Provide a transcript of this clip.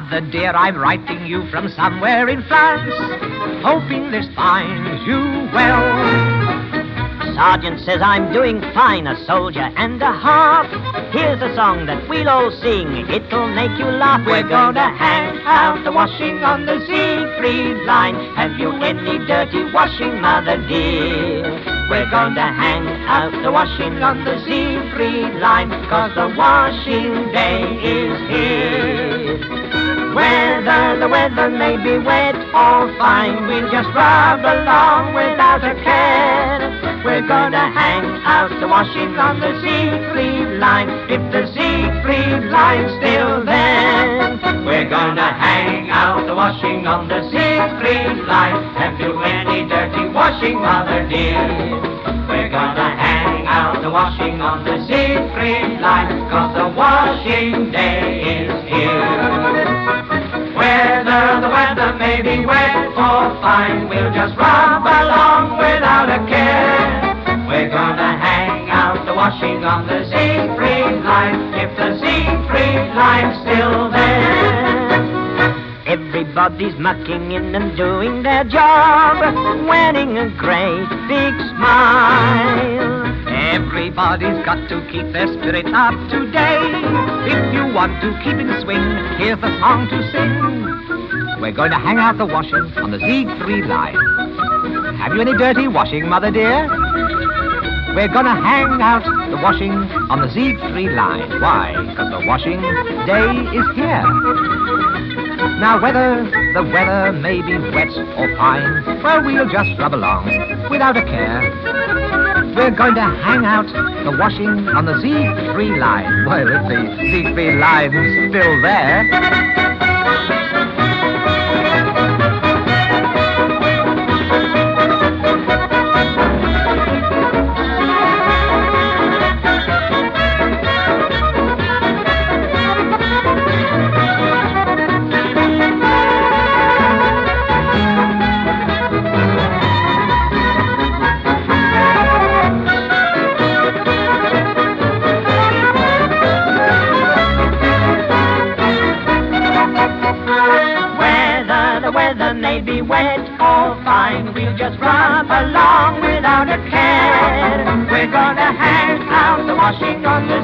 Mother dear, I'm writing you from somewhere in France, hoping this finds you well. Sergeant says I'm doing fine, a soldier and a half. Here's a song that we'll all sing, it'll make you laugh. We're gonna hang out the washing on the Siegfried line. Have you any dirty washing, Mother dear? We're gonna hang out the washing on the Siegfried line, 'cause the washing day is here. Whether the weather may be wet or fine, we'll just rub along without a care. We're gonna hang out the washing on the Siegfried line, if the Siegfried line's still there. We're gonna hang out the washing on the Siegfried line. Have you any dirty washing, Mother dear? We're gonna hang out the washing on the Siegfried line, 'cause the washing day is here. Whether the weather may be wet or fine, we'll just rub along without a care. We're gonna hang out the washing on the Siegfried line, if the Siegfried line's still there. Everybody's mucking in and doing their job, wearing a great big smile. Everybody's got to keep their spirits up today. If you want to keep in swing, here's the song to sing. We're going to hang out the washing on the Siegfried line. Have you any dirty washing, Mother dear? We're gonna hang out the washing on the Siegfried line. Why? 'Cause the washing day is here. Now whether the weather may be wet or fine, well, we'll just rub along without a care. We're going to hang out the washing on the Siegfried line. Well, if the Siegfried line's still there. May be wet or fine, we'll just rub along without a care. We're gonna hang out the washing on the